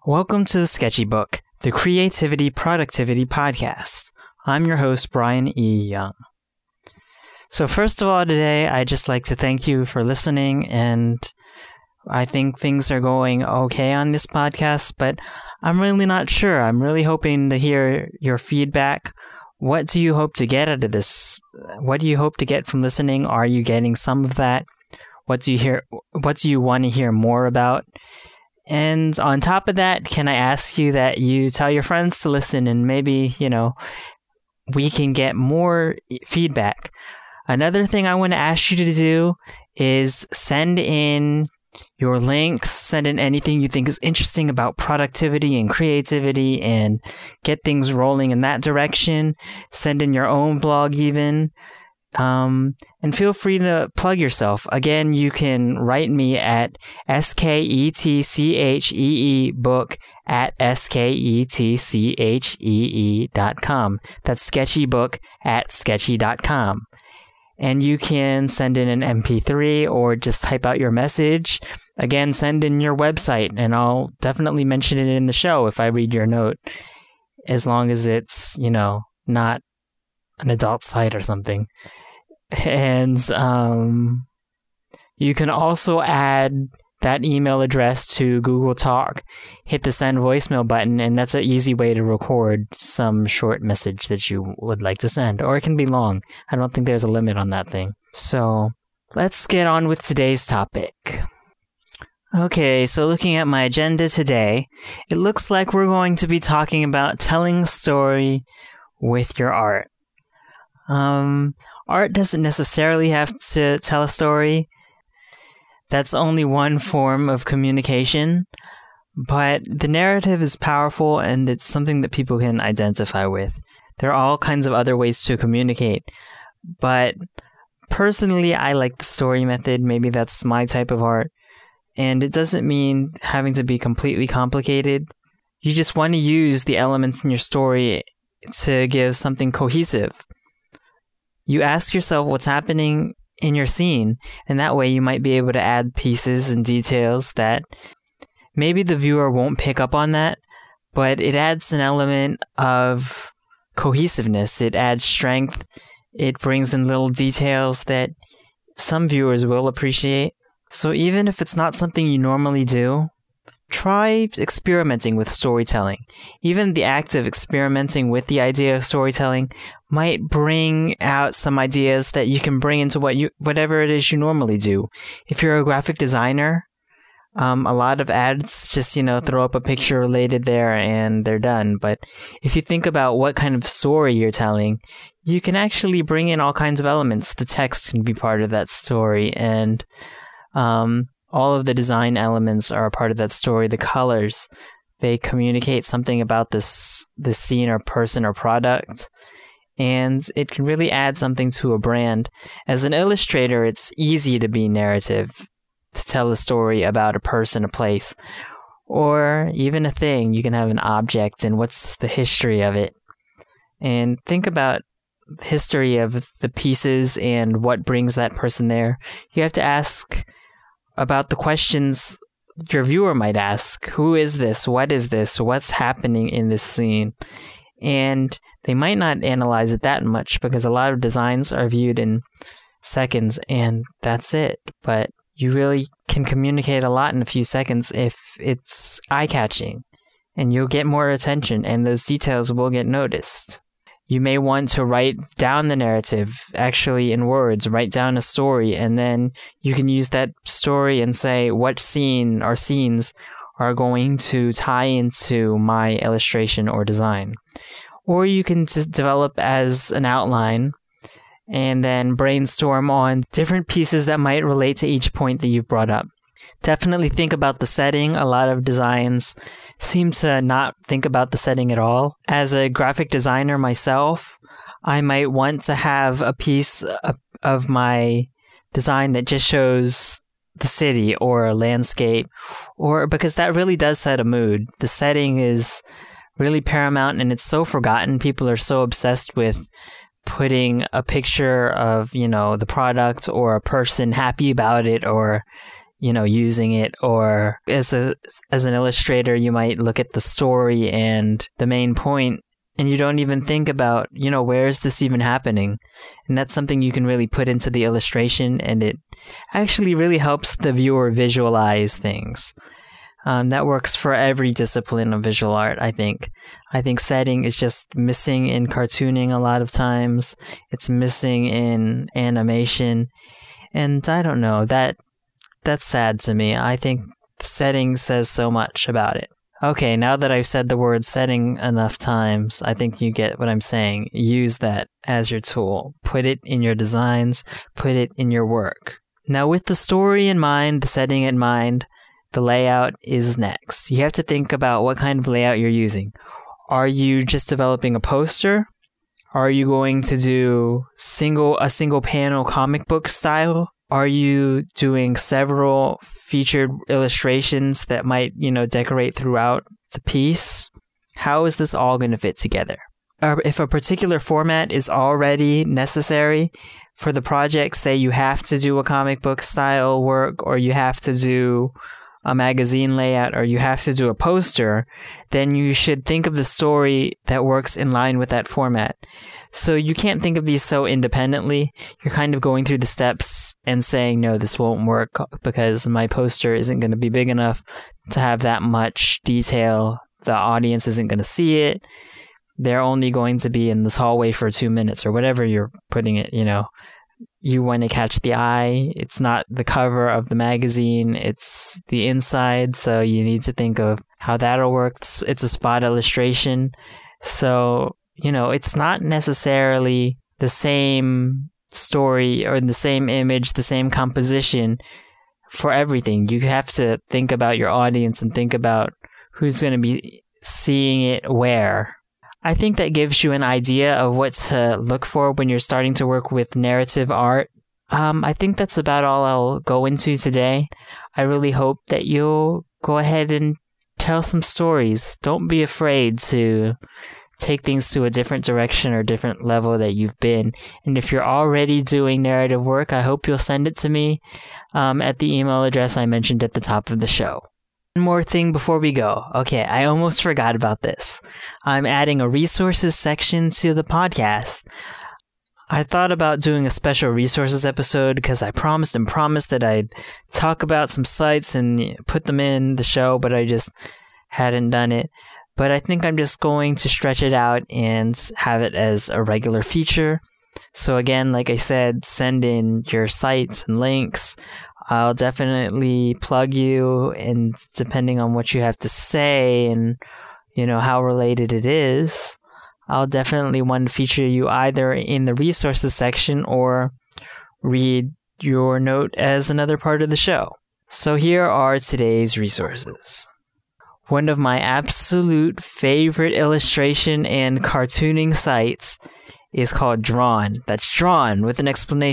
Welcome to the Sketchy Book, the Creativity Productivity Podcast. I'm your host, Brian E. Young. So first of all, today, I'd just like to thank you for listening, and I think things are going okay on this podcast, but I'm really not sure. I'm really hoping to hear your feedback. What do you hope to get out of this? What do you hope to get from listening? Are you getting some of that? What do you want to hear more about? And on top of that, can I ask you that you tell your friends to listen and maybe, we can get more feedback. Another thing I want to ask you to do is send in your links, send in anything you think is interesting about productivity and creativity and get things rolling in that direction. Send in your own blog even. And feel free to plug yourself. Again, you can write me at sketchee@sketchee.com. That's sketchybook@sketchy.com. And you can send in an MP3 or just type out your message. Again, send in your website, and I'll definitely mention it in the show if I read your note, as long as it's, not an adult site or something. And you can also add that email address to Google Talk. Hit the send voicemail button, and that's an easy way to record some short message that you would like to send. Or it can be long. I don't think there's a limit on that thing. So let's get on with today's topic. Okay, so looking at my agenda today, it looks like we're going to be talking about telling a story with your art. Art doesn't necessarily have to tell a story. That's only one form of communication, but the narrative is powerful and it's something that people can identify with. There are all kinds of other ways to communicate, but personally, I like the story method. Maybe that's my type of art, and it doesn't mean having to be completely complicated. You just want to use the elements in your story to give something cohesive. You ask yourself what's happening in your scene, and that way you might be able to add pieces and details that maybe the viewer won't pick up on that, but it adds an element of cohesiveness. It adds strength. It brings in little details that some viewers will appreciate. So even if it's not something you normally do, try experimenting with storytelling. Even the act of experimenting with the idea of storytelling might bring out some ideas that you can bring into whatever it is you normally do. If you're a graphic designer, a lot of ads just, throw up a picture related there and they're done. But if you think about what kind of story you're telling, you can actually bring in all kinds of elements. The text can be part of that story, and all of the design elements are a part of that story. The colors, they communicate something about this scene or person or product, and it can really add something to a brand. As an illustrator, it's easy to be narrative, to tell a story about a person, a place, or even a thing. You can have an object and what's the history of it. And think about the history of the pieces and what brings that person there. You have to ask about the questions your viewer might ask. Who is this? What is this? What's happening in this scene? And they might not analyze it that much because a lot of designs are viewed in seconds and that's it. But you really can communicate a lot in a few seconds if it's eye-catching, and you'll get more attention and those details will get noticed. You may want to write down the narrative, actually in words, write down a story, and then you can use that story and say what scene or scenes are going to tie into my illustration or design. Or you can just develop as an outline and then brainstorm on different pieces that might relate to each point that you've brought up. Definitely think about the setting. A lot of designs seem to not think about the setting at all. As a graphic designer myself, I might want to have a piece of my design that just shows the city or a landscape, or because that really does set a mood. The setting is really paramount and it's so forgotten. People are so obsessed with putting a picture of, the product or a person happy about it, or using it. Or as an illustrator, you might look at the story and the main point, and you don't even think about, where is this even happening? And that's something you can really put into the illustration, and it actually really helps the viewer visualize things. That works for every discipline of visual art, I think. I think setting is just missing in cartooning a lot of times. It's missing in animation. And I don't know, that's sad to me. I think setting says so much about it. Okay, now that I've said the word setting enough times, I think you get what I'm saying. Use that as your tool. Put it in your designs. Put it in your work. Now, with the story in mind, the setting in mind, the layout is next. You have to think about what kind of layout you're using. Are you just developing a poster? Are you going to do a single panel comic book style? Are you doing several featured illustrations that might, decorate throughout the piece? How is this all going to fit together? If a particular format is already necessary for the project, say you have to do a comic book style work, or you have to do a magazine layout, or you have to do a poster, then you should think of the story that works in line with that format. So you can't think of these so independently. You're kind of going through the steps and saying, no, this won't work because my poster isn't going to be big enough to have that much detail. The audience isn't going to see it. They're only going to be in this hallway for 2 minutes, or whatever you're putting it, You want to catch the eye. It's not the cover of the magazine. It's the inside. So you need to think of how that'll work. It's a spot illustration. So, it's not necessarily the same story or the same image, the same composition for everything. You have to think about your audience and think about who's going to be seeing it where. I think that gives you an idea of what to look for when you're starting to work with narrative art. I think that's about all I'll go into today. I really hope that you'll go ahead and tell some stories. Don't be afraid to take things to a different direction or different level that you've been. And if you're already doing narrative work, I hope you'll send it to me at the email address I mentioned at the top of the show. One more thing before we go. Okay, I almost forgot about this. I'm adding a resources section to the podcast. I thought about doing a special resources episode because I promised that I'd talk about some sites and put them in the show, but I just hadn't done it. But I think I'm just going to stretch it out and have it as a regular feature. So again, like I said, send in your sites and links. I'll definitely plug you, and depending on what you have to say and, how related it is, I'll definitely want to feature you either in the resources section or read your note as another part of the show. So here are today's resources. One of my absolute favorite illustration and cartooning sites is called Drawn. That's Drawn with an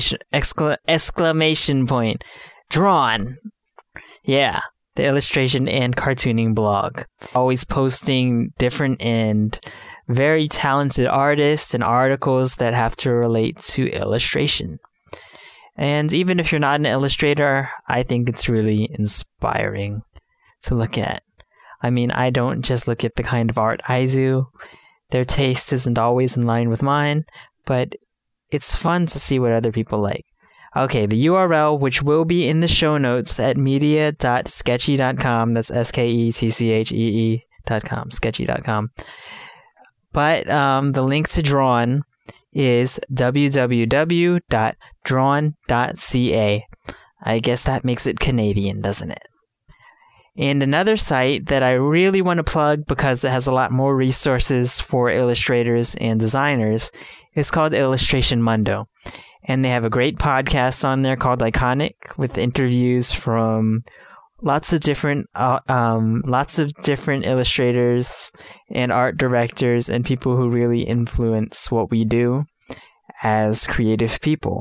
exclamation point. Drawn. Yeah, the illustration and cartooning blog. Always posting different and very talented artists and articles that have to relate to illustration. And even if you're not an illustrator, I think it's really inspiring to look at. I mean, I don't just look at the kind of art I do. Their taste isn't always in line with mine, but it's fun to see what other people like. Okay, the URL, which will be in the show notes at media.sketchy.com. That's sketchee.com, sketchy.com. But the link to Drawn is www.drawn.ca. I guess that makes it Canadian, doesn't it? And another site that I really want to plug because it has a lot more resources for illustrators and designers is called Illustration Mundo. And they have a great podcast on there called Iconic with interviews from lots of different illustrators and art directors and people who really influence what we do as creative people.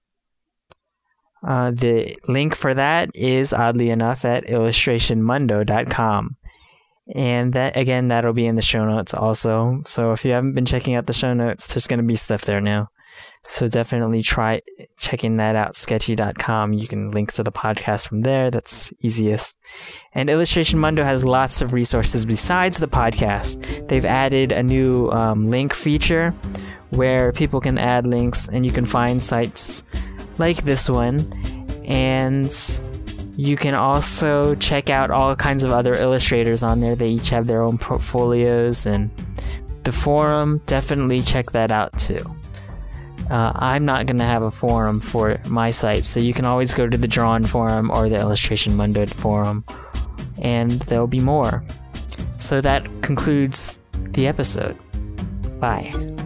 The link for that is, oddly enough, at illustrationmundo.com. And that'll be in the show notes also. So if you haven't been checking out the show notes, there's going to be stuff there now. So definitely try checking that out, sketchy.com. You can link to the podcast from there. That's easiest. And Illustration Mundo has lots of resources besides the podcast. They've added a new link feature where people can add links and you can find sites like this one. And you can also check out all kinds of other illustrators on there. They each have their own portfolios, and the forum, definitely check that out too. I'm not going to have a forum for my site, so you can always go to the Drawn forum or the Illustration Mundo forum, and there'll be more. So that concludes the episode. Bye.